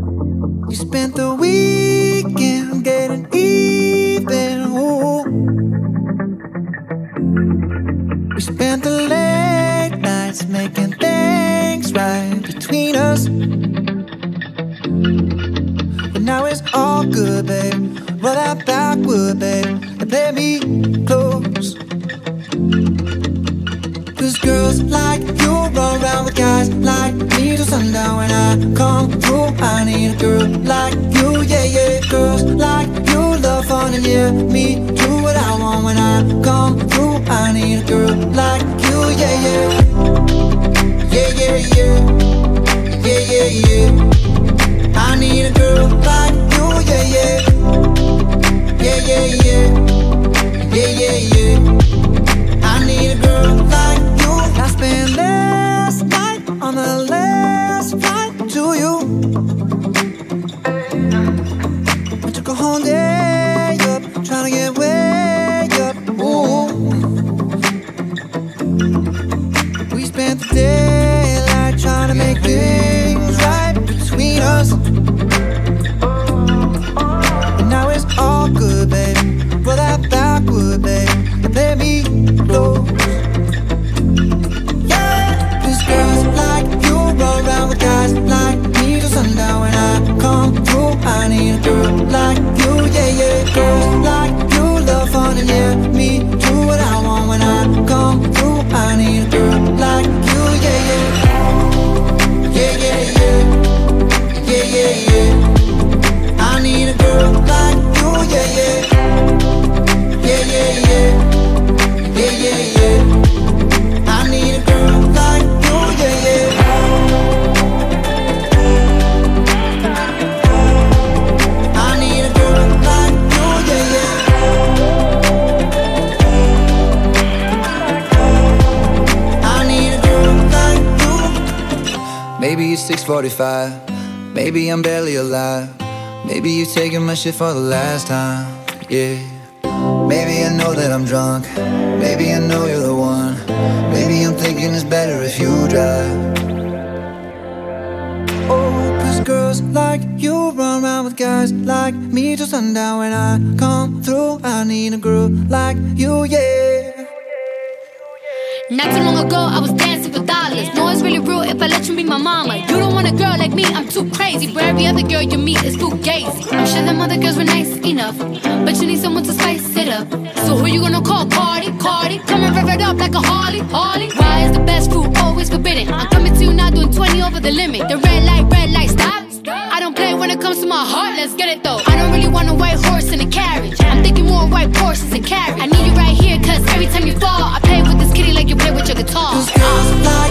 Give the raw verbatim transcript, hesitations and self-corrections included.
You spent the weekend getting even. Ooh. We spent the late nights making things right between us. But now it's all good, babe. Roll that backward, babe, and play me close. Cause girls like you run around with guys like me till sundown. When I come through, I need a girl like you, yeah, yeah. Girls like you love fun and yeah, me do what I want. When I come through, I need a girl like you, yeah, yeah. Yeah, yeah, yeah. Yeah, yeah, yeah. I need a girl like you, yeah, yeah. Yeah, yeah, yeah. Yeah, yeah, yeah. I need a girl like you. I spent last night on the last flight to you. I took a whole day up, trying to get way up. Ooh. We spent the daylight trying to make things right between us. And now it's all good, baby. Roll that backward, babe, and play me close. Yeah, cause girls like you roll around with guys like me till sundown. When I come through, I need a girl like you, yeah, yeah. Girls like you love fun and yeah, me do what I want. When I come through, I need a girl like you, yeah, yeah. Yeah, yeah, yeah. Yeah, yeah, yeah. I need a girl like you, yeah, yeah. Yeah, yeah, yeah. Yeah, yeah, yeah. I need a girl like you, yeah, yeah. I need a girl like you, yeah, yeah. I need a girl like you. Maybe it's six forty-five. Maybe I'm barely alive. Maybe you're taking my shit for the last time, yeah. Maybe I know that I'm drunk. Maybe I know you're the one. Maybe I'm thinking it's better if you drive. Oh, cause girls like you run around with guys like me till sundown. When I come through, I need a girl like you, yeah. Not too long ago, I was dancing for dollars. No, it's really real if I let you be my mama. You don't want a girl like me, I'm too crazy. Where every other girl you meet is too gazy. I'm sure them other girls were nice enough, but you need someone to spice it up. So who you gonna call? Cardi, Cardi. Come and rev it up like a Harley, Harley. Why is the best fruit always forbidden? I'm coming to you now doing twenty over the limit. The red light, red light, stop. I don't play when it comes to my heart, let's get it though. I don't really want a white horse in a carriage. I'm thinking more white horses and carriage. I need you right here, cause every time you fall, I play with this kitty like you play with your guitar. Cause girls like